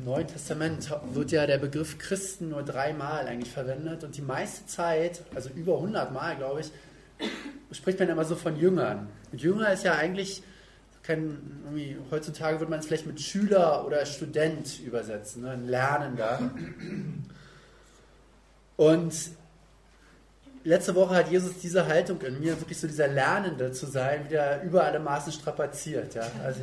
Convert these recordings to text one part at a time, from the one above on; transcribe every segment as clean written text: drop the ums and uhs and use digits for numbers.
Neuen Testament wird ja der Begriff Christen nur 3-mal eigentlich verwendet und die meiste Zeit, also über 100-mal, glaube ich, spricht man immer so von Jüngern. Und Jünger ist ja eigentlich heutzutage würde man es vielleicht mit Schüler oder Student übersetzen, ne? Ein Lernender. Und letzte Woche hat Jesus diese Haltung in mir, wirklich so dieser Lernende zu sein, wieder über alle Maßen strapaziert. Ja? Also,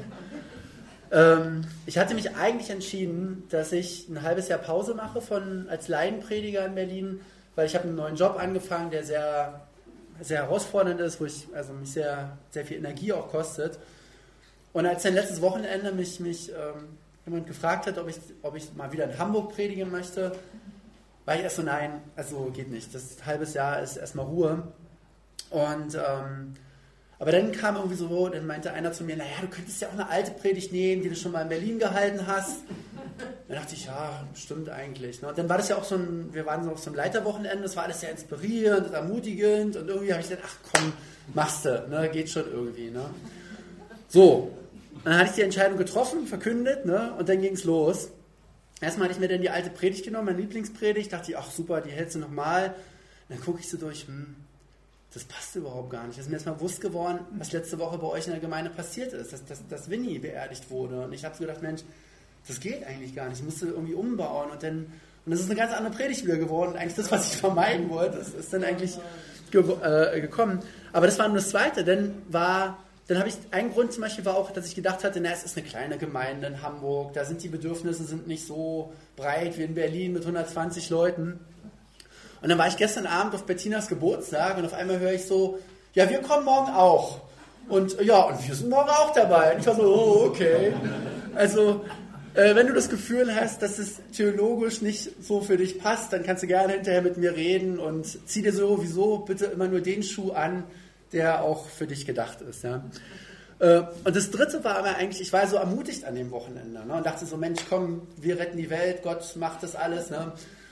ich hatte mich eigentlich entschieden, dass ich ein halbes Jahr Pause mache als Laienprediger in Berlin, weil ich habe einen neuen Job angefangen, der sehr, sehr herausfordernd ist, wo mich sehr, sehr viel Energie auch kostet. Und als dann letztes Wochenende mich jemand gefragt hat, ob ich mal wieder in Hamburg predigen möchte, war ich erst so, nein, also geht nicht. Das halbes Jahr ist erstmal Ruhe. Und aber dann kam irgendwie so, dann meinte einer zu mir, naja, du könntest ja auch eine alte Predigt nehmen, die du schon mal in Berlin gehalten hast. Dann dachte ich, ja, stimmt eigentlich. Und dann war das ja auch wir waren so auf so einem Leiterwochenende, das war alles sehr inspirierend und ermutigend und irgendwie habe ich gedacht, ach komm, machst du, ne, geht schon irgendwie. Ne. So, dann hatte ich die Entscheidung getroffen, verkündet, ne, und dann ging es los. Erstmal hatte ich mir dann die alte Predigt genommen, meine Lieblingspredigt, dachte ich, ach super, die hältst du nochmal. Dann gucke ich so durch, das passt überhaupt gar nicht. Es ist mir erstmal bewusst geworden, was letzte Woche bei euch in der Gemeinde passiert ist, dass Winnie beerdigt wurde. Und ich habe so gedacht, Mensch, das geht eigentlich gar nicht, ich musste irgendwie umbauen. Und das ist eine ganz andere Predigt wieder geworden. Und eigentlich das, was ich vermeiden wollte, das ist dann eigentlich gekommen. Aber das war nur das Zweite. Dann habe ich, ein Grund zum Beispiel war auch, dass ich gedacht hatte, es ist eine kleine Gemeinde in Hamburg, da sind die Bedürfnisse nicht so breit wie in Berlin mit 120 Leuten. Und dann war ich gestern Abend auf Bettinas Geburtstag und auf einmal höre ich so, ja, wir kommen morgen auch. Und ja, und wir sind morgen auch dabei. Und ich war so, oh, okay. Also, wenn du das Gefühl hast, dass es theologisch nicht so für dich passt, dann kannst du gerne hinterher mit mir reden und zieh dir sowieso bitte immer nur den Schuh an, der auch für dich gedacht ist. Ja. Und das Dritte war aber eigentlich, ich war so ermutigt an dem Wochenende, ne, und dachte so, Mensch, komm, wir retten die Welt, Gott macht das alles. Ne.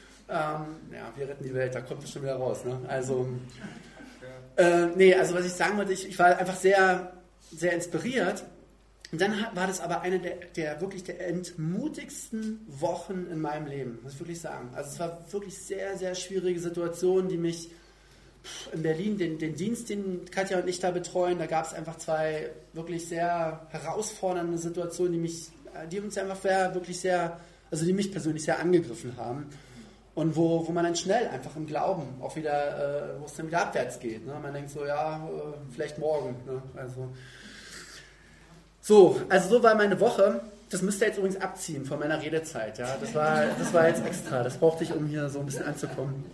Wir retten die Welt, da kommt es schon wieder raus. Ne. Also, also was ich sagen wollte, ich war einfach sehr, sehr inspiriert. Und dann war das aber eine der wirklich der entmutigsten Wochen in meinem Leben, muss ich wirklich sagen. Also es war wirklich sehr, sehr schwierige Situation, die mich in Berlin, den Dienst, den Katja und ich da betreuen, da gab es einfach 2 wirklich sehr herausfordernde Situationen, die uns einfach wirklich sehr, also die mich persönlich sehr angegriffen haben. Und wo man dann schnell einfach im Glauben auch wieder, wo es dann wieder abwärts geht. Ne? Man denkt so, ja, vielleicht morgen. Ne? So war meine Woche. Das müsst ihr jetzt übrigens abziehen von meiner Redezeit. Ja? Das war jetzt extra. Das brauchte ich, um hier so ein bisschen anzukommen.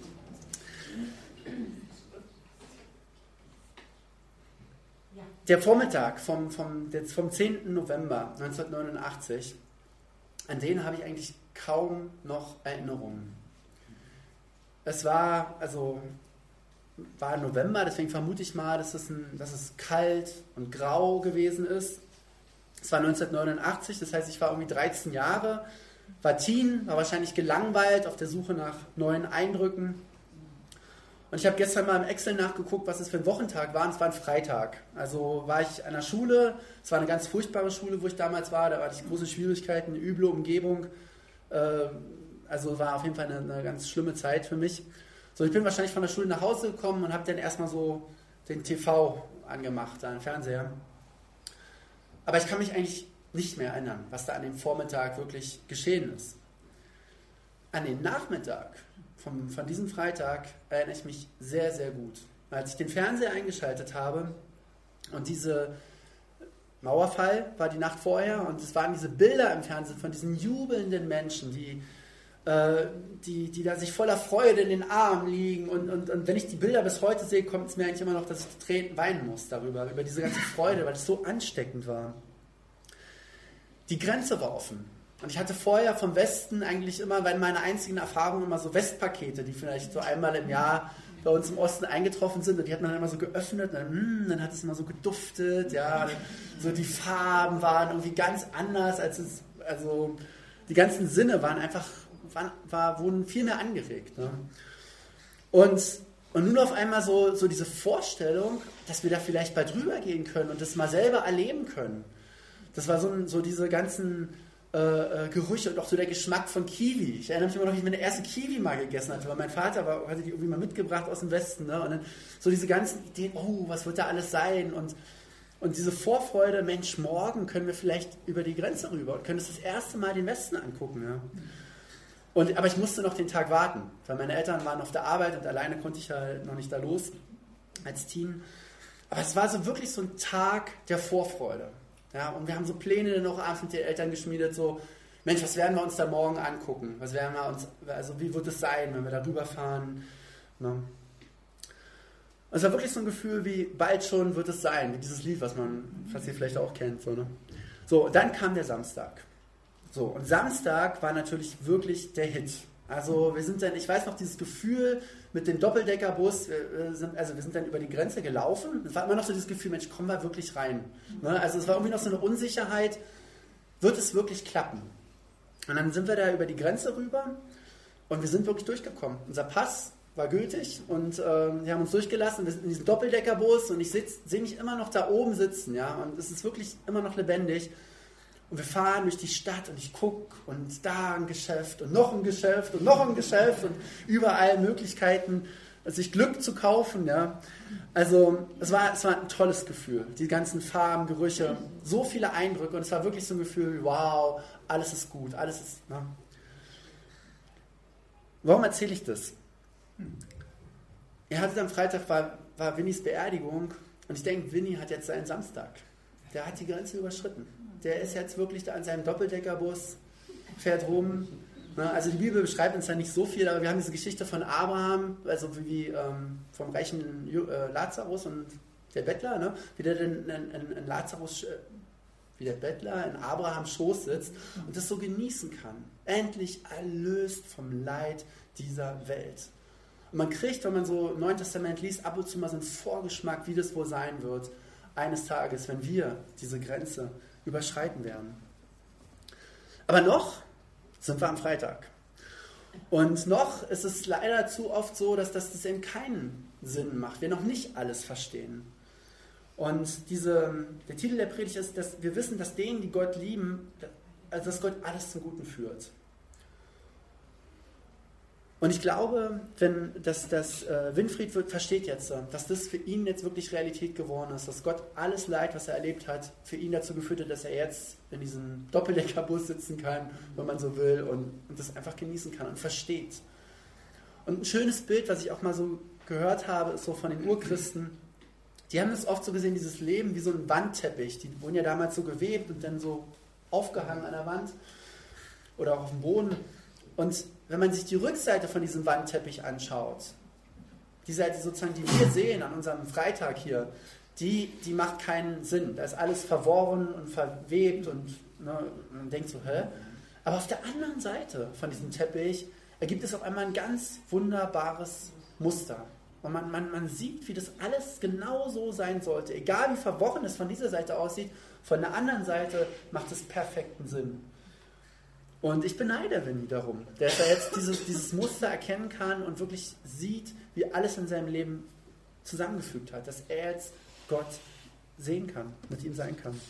Der Vormittag vom 10. November 1989, an den habe ich eigentlich kaum noch Erinnerungen. Es war November, deswegen vermute ich mal, dass es kalt und grau gewesen ist. Es war 1989, das heißt, ich war irgendwie 13 Jahre, war Teen, war wahrscheinlich gelangweilt auf der Suche nach neuen Eindrücken. Und ich habe gestern mal im Excel nachgeguckt, was es für ein Wochentag war, und es war ein Freitag. Also war ich an der Schule, es war eine ganz furchtbare Schule, wo ich damals war, da hatte ich große Schwierigkeiten, eine üble Umgebung. Also war auf jeden Fall eine ganz schlimme Zeit für mich. So, ich bin wahrscheinlich von der Schule nach Hause gekommen und habe dann erstmal so den TV angemacht, den Fernseher. Aber ich kann mich eigentlich nicht mehr erinnern, was da an dem Vormittag wirklich geschehen ist. An den Nachmittag von diesem Freitag erinnere ich mich sehr, sehr gut. Als ich den Fernseher eingeschaltet habe und diese Mauerfall war die Nacht vorher und es waren diese Bilder im Fernsehen von diesen jubelnden Menschen, die da sich voller Freude in den Armen liegen und wenn ich die Bilder bis heute sehe, kommt es mir eigentlich immer noch, dass ich Tränen weinen muss über diese ganze Freude, weil es so ansteckend war. Die Grenze war offen. Und ich hatte vorher vom Westen eigentlich immer, weil meine einzigen Erfahrungen immer so Westpakete, die vielleicht so einmal im Jahr bei uns im Osten eingetroffen sind, und die hat man dann immer so geöffnet, und dann hat es immer so geduftet, ja, so die Farben waren irgendwie ganz anders, also die ganzen Sinne wurden viel mehr angeregt. Ne? Und nun auf einmal so diese Vorstellung, dass wir da vielleicht bald drüber gehen können und das mal selber erleben können. Das war so diese ganzen Gerüche und auch so der Geschmack von Kiwi. Ich erinnere mich immer noch, wie ich meine erste Kiwi mal gegessen hatte, weil mein Vater hatte die irgendwie mal mitgebracht aus dem Westen. Ne? Und dann so diese ganzen Ideen, oh, was wird da alles sein? Und diese Vorfreude, Mensch, morgen können wir vielleicht über die Grenze rüber und können uns das erste Mal den Westen angucken. Ja? Aber ich musste noch den Tag warten, weil meine Eltern waren auf der Arbeit und alleine konnte ich halt noch nicht da los als Teen. Aber es war so wirklich so ein Tag der Vorfreude. Ja, und wir haben so Pläne dann auch abends mit den Eltern geschmiedet, so, Mensch, was werden wir uns da morgen angucken? Wie wird es sein, wenn wir da rüberfahren? Ne? Und es war wirklich so ein Gefühl wie, bald schon wird es sein, wie dieses Lied, was ihr vielleicht auch kennt. So, ne? So, dann kam der Samstag. So, und Samstag war natürlich wirklich der Hit. Also ich weiß noch, dieses Gefühl mit dem Doppeldeckerbus, wir sind dann über die Grenze gelaufen. Es war immer noch so dieses Gefühl, Mensch, kommen wir wirklich rein? Ne? Also es war irgendwie noch so eine Unsicherheit, wird es wirklich klappen? Und dann sind wir da über die Grenze rüber und wir sind wirklich durchgekommen. Unser Pass war gültig und wir haben uns durchgelassen. Wir sind in diesem Doppeldeckerbus und ich sehe mich immer noch da oben sitzen. Ja? Und es ist wirklich immer noch lebendig. Und wir fahren durch die Stadt und ich gucke und da ein Geschäft und noch ein Geschäft und noch ein Geschäft und überall Möglichkeiten, sich Glück zu kaufen. Ja. Also es war ein tolles Gefühl. Die ganzen Farben, Gerüche, so viele Eindrücke und es war wirklich so ein Gefühl, wow, alles ist gut, alles ist... Ne. Warum erzähle ich das? Ihr hattet am Freitag, war Winnies Beerdigung und ich denke, Winnie hat jetzt seinen Samstag. Der hat die Grenze überschritten. Der ist jetzt wirklich da an seinem Doppeldeckerbus, fährt rum. Also die Bibel beschreibt uns ja nicht so viel, aber wir haben diese Geschichte von Abraham, also wie vom reichen Lazarus und der Bettler, ne? Wie der in Lazarus, wie der Bettler in Abrahams Schoß sitzt und das so genießen kann. Endlich erlöst vom Leid dieser Welt. Und man kriegt, wenn man so im Neuen Testament liest, ab und zu mal so einen Vorgeschmack, wie das wohl sein wird, eines Tages, wenn wir diese Grenze überschreiten werden. Aber noch sind wir am Freitag. Und noch ist es leider zu oft so, dass das eben keinen Sinn macht. Wir noch nicht alles verstehen. Und der Titel der Predigt ist, dass wir wissen, dass denen, die Gott lieben, also dass Gott alles zum Guten führt. Und ich glaube, Winfried versteht jetzt, dass das für ihn jetzt wirklich Realität geworden ist, dass Gott alles Leid, was er erlebt hat, für ihn dazu geführt hat, dass er jetzt in diesem Doppeldeckerbus sitzen kann, wenn man so will, und das einfach genießen kann und versteht. Und ein schönes Bild, was ich auch mal so gehört habe, ist so von den Urchristen. Die haben das oft so gesehen, dieses Leben wie so ein Wandteppich. Die wurden ja damals so gewebt und dann so aufgehangen an der Wand oder auch auf dem Boden. Und wenn man sich die Rückseite von diesem Wandteppich anschaut, die Seite sozusagen, die wir sehen an unserem Freitag hier, die macht keinen Sinn. Da ist alles verworren und verwebt und man denkt so, hä? Aber auf der anderen Seite von diesem Teppich ergibt es auf einmal ein ganz wunderbares Muster. Und man sieht, wie das alles genau so sein sollte. Egal wie verworren es von dieser Seite aussieht, von der anderen Seite macht es perfekten Sinn. Und ich beneide Winnie darum, dass er jetzt dieses Muster erkennen kann und wirklich sieht, wie alles in seinem Leben zusammengefügt hat. Dass er jetzt Gott sehen kann, mit ihm sein kann.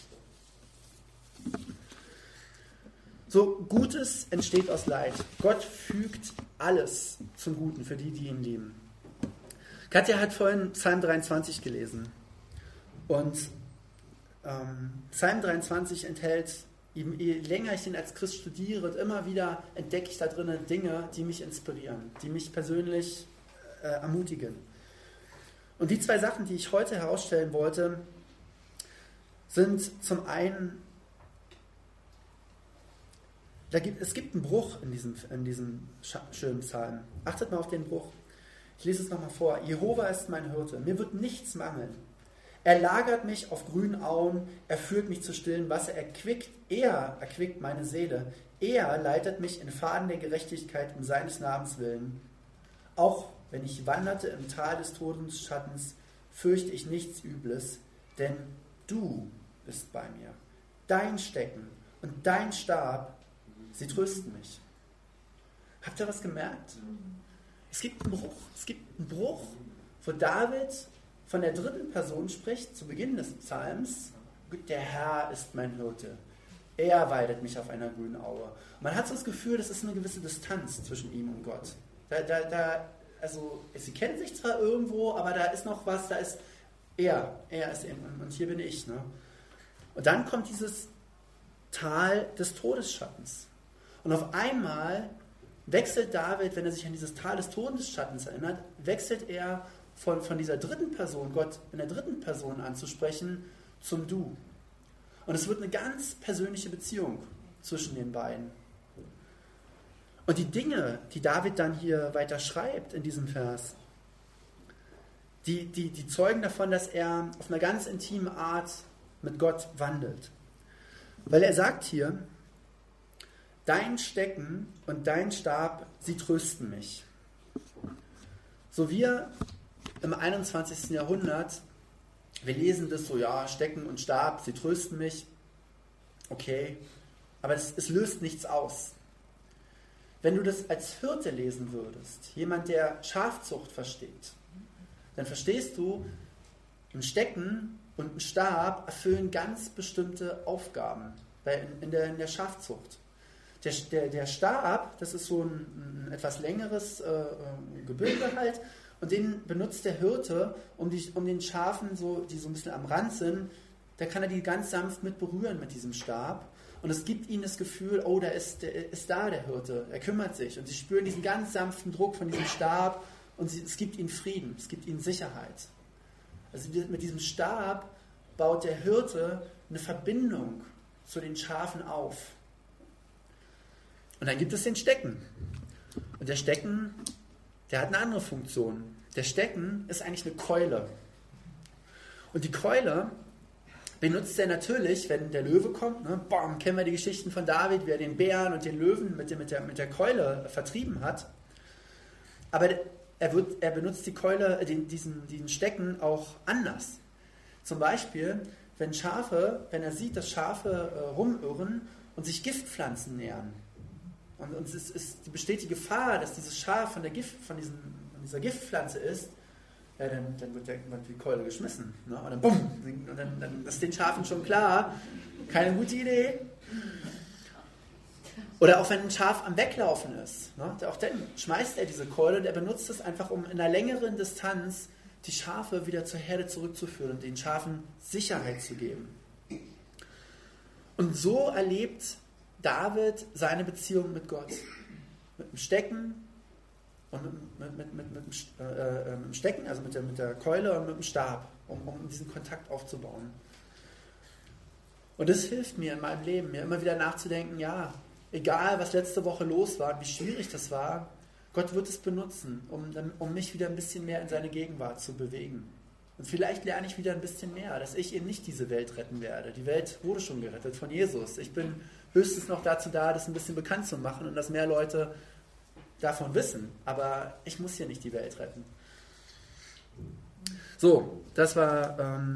So, Gutes entsteht aus Leid. Gott fügt alles zum Guten für die, die ihn lieben. Katja hat vorhin Psalm 23 gelesen. Und Psalm 23 enthält, je länger ich den als Christ studiere, immer wieder entdecke ich da drinnen Dinge, die mich inspirieren, die mich persönlich ermutigen. Und die zwei Sachen, die ich heute herausstellen wollte, sind zum einen, es gibt einen Bruch in diesem schönen Psalm. Achtet mal auf den Bruch. Ich lese es nochmal vor. Jehova ist mein Hirte, mir wird nichts mangeln. Er lagert mich auf grünen Auen, er führt mich zu stillen Wasser, er erquickt meine Seele. Er leitet mich in Pfaden der Gerechtigkeit um seines Namens willen. Auch wenn ich wanderte im Tal des Todesschattens, fürchte ich nichts Übles, denn du bist bei mir. Dein Stecken und dein Stab, sie trösten mich. Habt ihr was gemerkt? Es gibt einen Bruch, wo David von der dritten Person spricht, zu Beginn des Psalms, der Herr ist mein Hirte. Er weidet mich auf einer grünen Aue. Man hat so das Gefühl, das ist eine gewisse Distanz zwischen ihm und Gott. Also sie kennen sich zwar irgendwo, aber da ist noch was, da ist er ist er und hier bin ich. Ne? Und dann kommt dieses Tal des Todesschattens. Und auf einmal wechselt David, wenn er sich an dieses Tal des Todesschattens erinnert, wechselt er von dieser dritten Person, Gott in der dritten Person anzusprechen, zum Du. Und es wird eine ganz persönliche Beziehung zwischen den beiden. Und die Dinge, die David dann hier weiter schreibt in diesem Vers, die zeugen davon, dass er auf eine ganz intime Art mit Gott wandelt. Weil er sagt hier, dein Stecken und dein Stab, sie trösten mich. So wir im 21. Jahrhundert, wir lesen das so, ja, Stecken und Stab, sie trösten mich. Okay, aber es löst nichts aus. Wenn du das als Hirte lesen würdest, jemand, der Schafzucht versteht, dann verstehst du, ein Stecken und ein Stab erfüllen ganz bestimmte Aufgaben in der Schafzucht. Der Stab, das ist so ein etwas längeres Gebilde halt, und den benutzt der Hirte, um den Schafen, die so ein bisschen am Rand sind, da kann er die ganz sanft mit berühren mit diesem Stab. Und es gibt ihnen das Gefühl, oh, der ist der Hirte, er kümmert sich. Und sie spüren diesen ganz sanften Druck von diesem Stab und es gibt ihnen Frieden, es gibt ihnen Sicherheit. Also mit diesem Stab baut der Hirte eine Verbindung zu den Schafen auf. Und dann gibt es den Stecken. Und der Stecken, der hat eine andere Funktion. Der Stecken ist eigentlich eine Keule. Und die Keule benutzt er natürlich, wenn der Löwe kommt. Ne? Bam, kennen wir die Geschichten von David, wie er den Bären und den Löwen mit der Keule vertrieben hat. Aber er benutzt die Keule, diesen Stecken auch anders. Zum Beispiel, wenn er sieht, dass Schafe rumirren und sich Giftpflanzen nähern. Und besteht die Gefahr, dass dieses Schaf von dieser Giftpflanze ist, ja, dann wird die Keule geschmissen. Ne? Und dann bumm, und dann ist den Schafen schon klar, keine gute Idee. Oder auch wenn ein Schaf am Weglaufen ist, ne? Auch dann schmeißt er diese Keule und er benutzt es einfach, um in einer längeren Distanz die Schafe wieder zur Herde zurückzuführen und den Schafen Sicherheit zu geben. Und so erlebt David seine Beziehung mit Gott. Mit dem Stecken und mit dem Stecken, also mit der Keule und mit dem Stab, um diesen Kontakt aufzubauen. Und das hilft mir in meinem Leben, mir immer wieder nachzudenken, ja, egal was letzte Woche los war, wie schwierig das war, Gott wird es benutzen, um mich wieder ein bisschen mehr in seine Gegenwart zu bewegen. Und vielleicht lerne ich wieder ein bisschen mehr, dass ich eben nicht diese Welt retten werde. Die Welt wurde schon gerettet von Jesus. Ich bin höchstens noch dazu da, das ein bisschen bekannt zu machen und dass mehr Leute davon wissen. Aber ich muss hier nicht die Welt retten. So, das war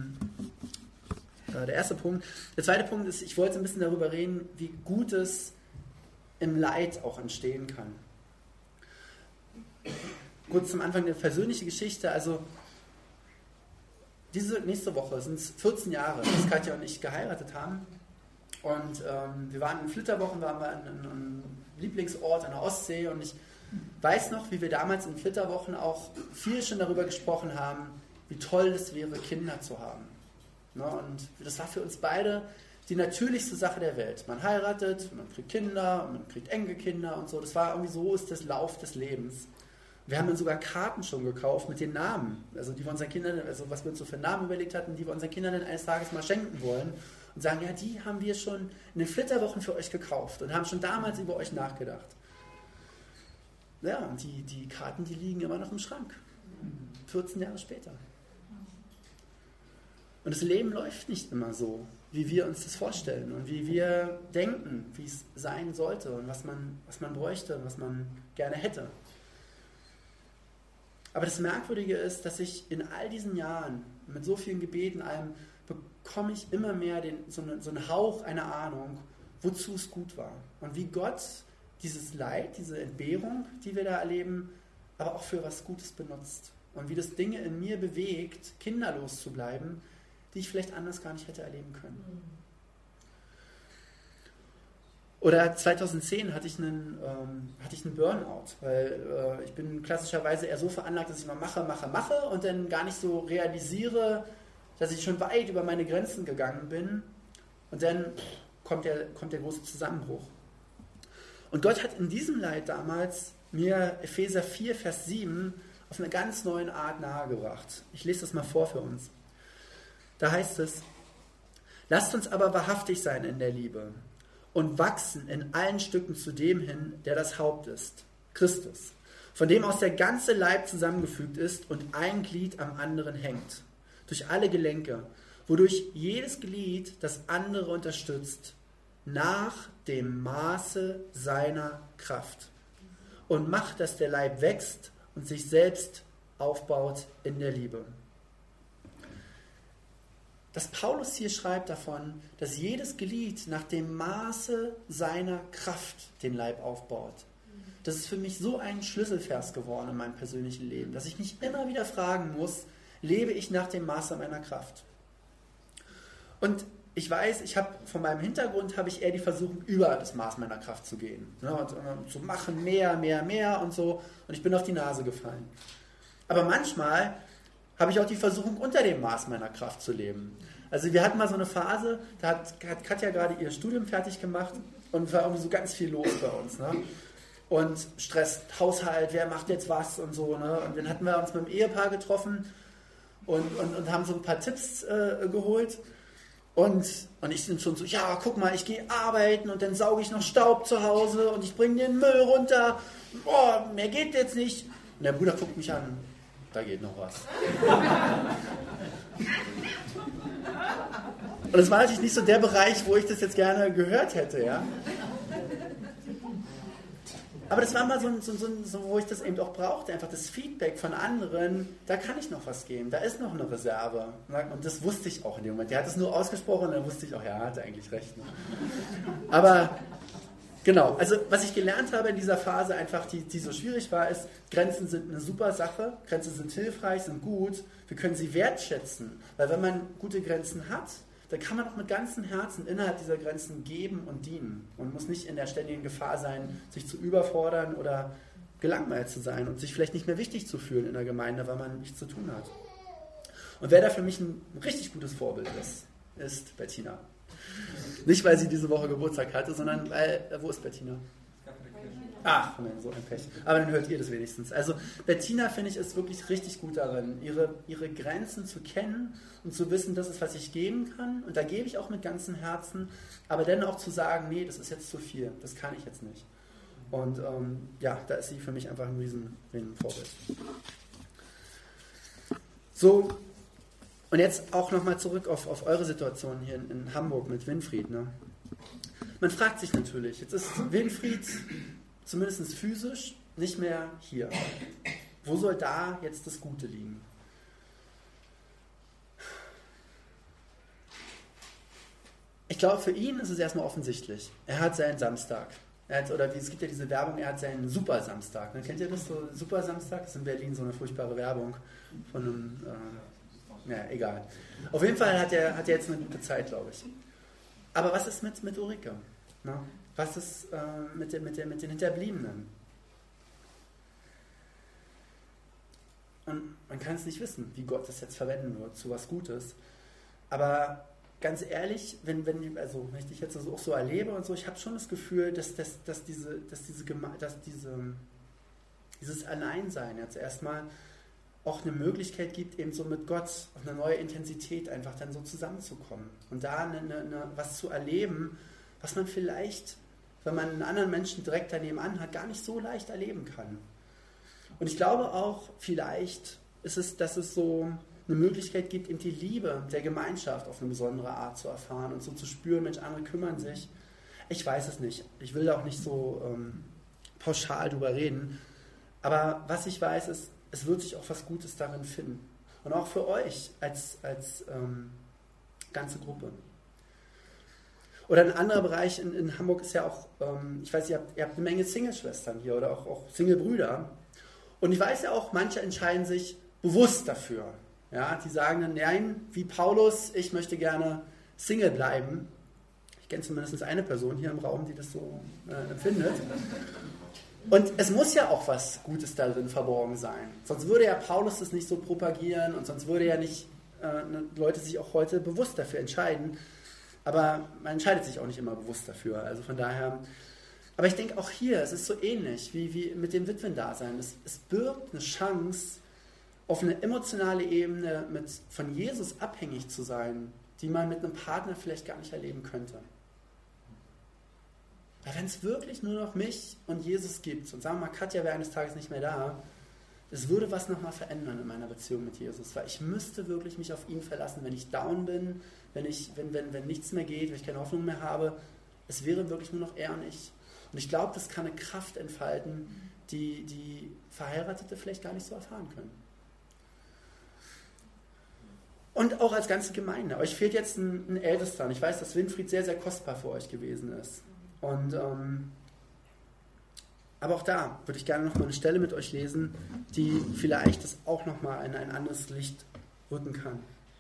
der erste Punkt. Der zweite Punkt ist, ich wollte ein bisschen darüber reden, wie Gutes im Leid auch entstehen kann. Kurz zum Anfang eine persönliche Geschichte. Also nächste Woche sind es 14 Jahre, dass Katja und ich geheiratet haben. Und wir waren in Flitterwochen, waren wir an einem Lieblingsort an der Ostsee. Und ich weiß noch, wie wir damals in Flitterwochen auch viel schon darüber gesprochen haben, wie toll es wäre, Kinder zu haben. Ne? Und das war für uns beide die natürlichste Sache der Welt. Man heiratet, man kriegt Kinder, man kriegt Enkelkinder und so. Das war irgendwie so, ist das Lauf des Lebens. Wir haben dann sogar Karten schon gekauft mit den Namen, also die wir unseren Kindern, also was wir uns so für Namen überlegt hatten, die wir unseren Kindern dann eines Tages mal schenken wollen und sagen, ja, die haben wir schon in den Flitterwochen für euch gekauft und haben schon damals über euch nachgedacht. Ja, und die Karten, die liegen immer noch im Schrank. 14 Jahre später. Und das Leben läuft nicht immer so, wie wir uns das vorstellen und wie wir denken, wie es sein sollte und was man bräuchte und was man gerne hätte. Aber das Merkwürdige ist, dass ich in all diesen Jahren, mit so vielen Gebeten, allem, bekomme ich immer mehr so einen Hauch, eine Ahnung, wozu es gut war. Und wie Gott dieses Leid, diese Entbehrung, die wir da erleben, aber auch für was Gutes benutzt. Und wie das Dinge in mir bewegt, kinderlos zu bleiben, die ich vielleicht anders gar nicht hätte erleben können. Oder 2010 hatte ich einen Burnout, weil ich bin klassischerweise eher so veranlagt, dass ich immer mache und dann gar nicht so realisiere, dass ich schon weit über meine Grenzen gegangen bin und dann kommt der große Zusammenbruch. Und Gott hat in diesem Leid damals mir Epheser 4, Vers 7 auf eine ganz neue Art nahegebracht. Ich lese das mal vor für uns. Da heißt es: Lasst uns aber wahrhaftig sein in der Liebe und wachsen in allen Stücken zu dem hin, der das Haupt ist, Christus, von dem aus der ganze Leib zusammengefügt ist und ein Glied am anderen hängt, durch alle Gelenke, wodurch jedes Glied das andere unterstützt, nach dem Maße seiner Kraft, und macht, dass der Leib wächst und sich selbst aufbaut in der Liebe. Dass Paulus hier schreibt davon, dass jedes Glied nach dem Maße seiner Kraft den Leib aufbaut. Das ist für mich so ein Schlüsselvers geworden in meinem persönlichen Leben, dass ich mich immer wieder fragen muss, lebe ich nach dem Maße meiner Kraft? Und ich weiß, von meinem Hintergrund habe ich eher die Versuchung, über das Maß meiner Kraft zu gehen. Ne, und zu machen, mehr und so. Und ich bin auf die Nase gefallen. Aber manchmal habe ich auch die Versuchung, unter dem Maß meiner Kraft zu leben. Also wir hatten mal so eine Phase, da hat Katja gerade ihr Studium fertig gemacht und war irgendwie so ganz viel los bei uns. Ne? Und Stress, Haushalt, wer macht jetzt was und so. Ne? Und dann hatten wir uns mit dem Ehepaar getroffen und haben so ein paar Tipps geholt. Und ich bin schon so, ja, guck mal, ich gehe arbeiten und dann sauge ich noch Staub zu Hause und ich bringe den Müll runter. Boah, mehr geht jetzt nicht. Und der Bruder guckt mich an, da geht noch was. Und das war natürlich nicht so der Bereich, wo ich das jetzt gerne gehört hätte, ja. Aber das war mal so, wo ich das eben auch brauchte, einfach das Feedback von anderen, da kann ich noch was geben, da ist noch eine Reserve. Und das wusste ich auch in dem Moment. Der hat es nur ausgesprochen und dann wusste ich auch, ja, er hatte eigentlich recht. Ne? Aber genau, also was ich gelernt habe in dieser Phase einfach, die so schwierig war, ist, Grenzen sind eine super Sache, Grenzen sind hilfreich, sind gut, wir können sie wertschätzen, weil wenn man gute Grenzen hat, dann kann man auch mit ganzem Herzen innerhalb dieser Grenzen geben und dienen und muss nicht in der ständigen Gefahr sein, sich zu überfordern oder gelangweilt zu sein und sich vielleicht nicht mehr wichtig zu fühlen in der Gemeinde, weil man nichts zu tun hat. Und wer da für mich ein richtig gutes Vorbild ist Bettina. Nicht, weil sie diese Woche Geburtstag hatte, sondern weil, wo ist Bettina? Ach, so ein Pech. Aber dann hört ihr das wenigstens. Also Bettina, finde ich, ist wirklich richtig gut darin, ihre Grenzen zu kennen und zu wissen, das ist, was ich geben kann. Und da gebe ich auch mit ganzem Herzen. Aber dann auch zu sagen, nee, das ist jetzt zu viel. Das kann ich jetzt nicht. Und ja, da ist sie für mich einfach ein riesen Vorbild. So, und jetzt auch nochmal zurück auf eure Situation hier in Hamburg mit Winfried. Ne? Man fragt sich natürlich, jetzt ist Winfried zumindest physisch nicht mehr hier. Wo soll da jetzt das Gute liegen? Ich glaube, für ihn ist es erstmal offensichtlich. Er hat seinen Samstag. Es gibt ja diese Werbung, er hat seinen Super-Samstag. Ne? Kennt ihr das, so Super-Samstag? Das ist in Berlin so eine furchtbare Werbung von einem... ja, egal. Auf jeden Fall hat er jetzt eine gute Zeit, glaube ich. Aber was ist mit Ulrike? Ne? Was ist mit den Hinterbliebenen? Und man kann es nicht wissen, wie Gott das jetzt verwenden wird, zu was Gutes. Aber ganz ehrlich, wenn ich dich jetzt auch so erlebe und so, ich habe schon das Gefühl, dass dieses Alleinsein jetzt erstmal auch eine Möglichkeit gibt, eben so mit Gott auf eine neue Intensität einfach dann so zusammenzukommen und da was zu erleben, was man vielleicht, wenn man einen anderen Menschen direkt daneben an hat, gar nicht so leicht erleben kann. Und ich glaube auch, vielleicht ist es, dass es so eine Möglichkeit gibt, eben die Liebe der Gemeinschaft auf eine besondere Art zu erfahren und so zu spüren, Mensch, andere kümmern sich. Ich weiß es nicht. Ich will da auch nicht so pauschal drüber reden. Aber was ich weiß, ist, es wird sich auch was Gutes darin finden. Und auch für euch als ganze Gruppe. Oder ein anderer Bereich in Hamburg ist ja auch, ich weiß, ihr habt eine Menge Single-Schwestern hier oder auch Single-Brüder. Und ich weiß ja auch, manche entscheiden sich bewusst dafür. Ja, die sagen dann, nein, wie Paulus, ich möchte gerne Single bleiben. Ich kenne zumindest eine Person hier im Raum, die das so empfindet. Und es muss ja auch was Gutes darin verborgen sein. Sonst würde ja Paulus das nicht so propagieren und sonst würde ja nicht Leute sich auch heute bewusst dafür entscheiden. Aber man entscheidet sich auch nicht immer bewusst dafür. Also von daher. Aber ich denke auch hier, es ist so ähnlich wie mit dem Witwendasein. Es birgt eine Chance, auf eine emotionale Ebene von Jesus abhängig zu sein, die man mit einem Partner vielleicht gar nicht erleben könnte. Weil wenn es wirklich nur noch mich und Jesus gibt, und sagen wir mal, Katja wäre eines Tages nicht mehr da, es würde was nochmal verändern in meiner Beziehung mit Jesus, weil ich müsste wirklich mich auf ihn verlassen, wenn ich down bin, wenn nichts mehr geht, wenn ich keine Hoffnung mehr habe. Es wäre wirklich nur noch er und ich. Und ich glaube, das kann eine Kraft entfalten, die Verheiratete vielleicht gar nicht so erfahren können. Und auch als ganze Gemeinde. Euch fehlt jetzt ein Ältester. Und ich weiß, dass Winfried sehr, sehr kostbar für euch gewesen ist. Und, aber auch da würde ich gerne nochmal eine Stelle mit euch lesen, die vielleicht das auch nochmal in ein anderes Licht rücken kann.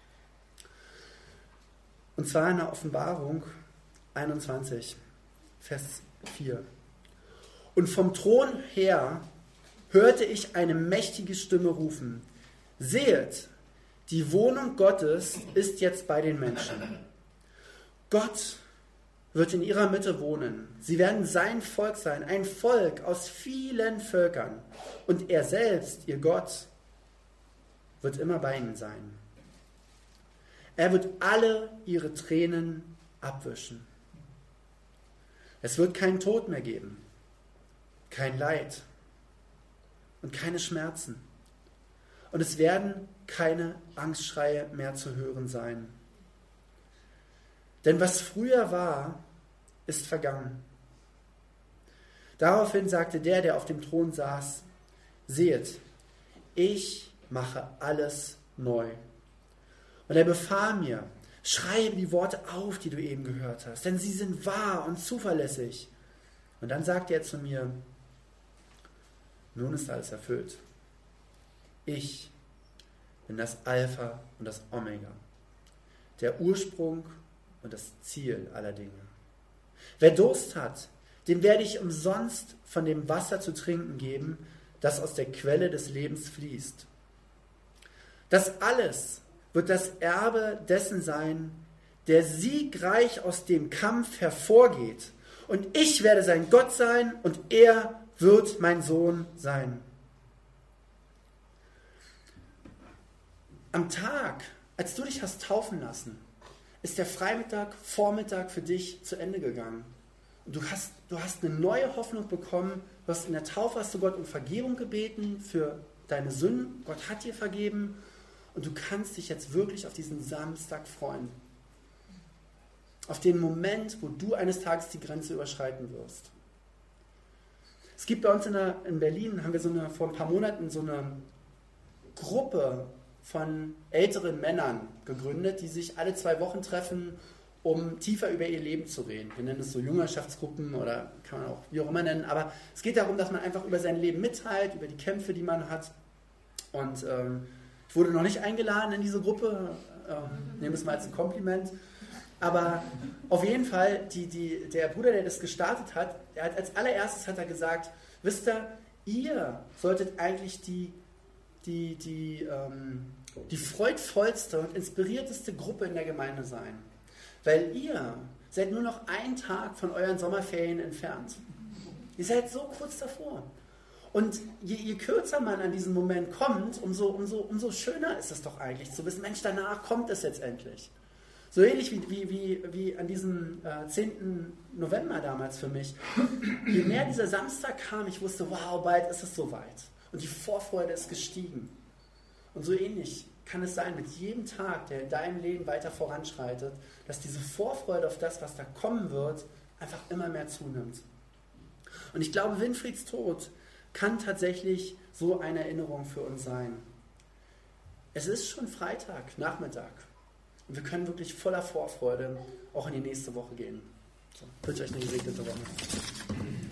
Und zwar in der Offenbarung 21, Vers 4. Und vom Thron her hörte ich eine mächtige Stimme rufen: Sehet, die Wohnung Gottes ist jetzt bei den Menschen. Gott wird in ihrer Mitte wohnen. Sie werden sein Volk sein, ein Volk aus vielen Völkern. Und er selbst, ihr Gott, wird immer bei ihnen sein. Er wird alle ihre Tränen abwischen. Es wird keinen Tod mehr geben, kein Leid und keine Schmerzen. Und es werden keine Angstschreie mehr zu hören sein. Denn was früher war, ist vergangen. Daraufhin sagte der auf dem Thron saß: Seht, ich mache alles neu. Und er befahl mir: Schreibe die Worte auf, die du eben gehört hast, denn sie sind wahr und zuverlässig. Und dann sagte er zu mir: Nun ist alles erfüllt. Ich bin das Alpha und das Omega, der Ursprung und das Ziel aller Dinge. Wer Durst hat, dem werde ich umsonst von dem Wasser zu trinken geben, das aus der Quelle des Lebens fließt. Das alles wird das Erbe dessen sein, der siegreich aus dem Kampf hervorgeht. Und ich werde sein Gott sein und er wird mein Sohn sein. Am Tag, als du dich hast taufen lassen, ist der Vormittag für dich zu Ende gegangen. Und du hast eine neue Hoffnung bekommen. Du hast in der Taufe hast du Gott um Vergebung gebeten für deine Sünden. Gott hat dir vergeben. Und du kannst dich jetzt wirklich auf diesen Samstag freuen. Auf den Moment, wo du eines Tages die Grenze überschreiten wirst. Es gibt bei uns in Berlin, haben wir vor ein paar Monaten so eine Gruppe von älteren Männern gegründet, die sich alle 2 Wochen treffen, um tiefer über ihr Leben zu reden. Wir nennen es so Jüngerschaftsgruppen oder kann man auch wie auch immer nennen. Aber es geht darum, dass man einfach über sein Leben mitteilt, über die Kämpfe, die man hat. Und ich wurde noch nicht eingeladen in diese Gruppe, nehme es mal als ein Kompliment. Aber auf jeden Fall, der Bruder, der das gestartet hat, als allererstes hat er gesagt, wisst ihr solltet eigentlich die freudvollste und inspirierteste Gruppe in der Gemeinde sein. Weil ihr seid nur noch einen Tag von euren Sommerferien entfernt. Ihr seid so kurz davor. Und je kürzer man an diesen Moment kommt, umso schöner ist es doch eigentlich zu wissen, Mensch, danach kommt es jetzt endlich. So ähnlich wie an diesem 10. November damals für mich. Je mehr dieser Samstag kam, ich wusste, wow, bald ist es soweit. Und die Vorfreude ist gestiegen. Und so ähnlich kann es sein mit jedem Tag, der in deinem Leben weiter voranschreitet, dass diese Vorfreude auf das, was da kommen wird, einfach immer mehr zunimmt. Und ich glaube, Winfrieds Tod kann tatsächlich so eine Erinnerung für uns sein. Es ist schon Freitag, Nachmittag. Und wir können wirklich voller Vorfreude auch in die nächste Woche gehen. So, ich wünsche euch eine gesegnete Woche.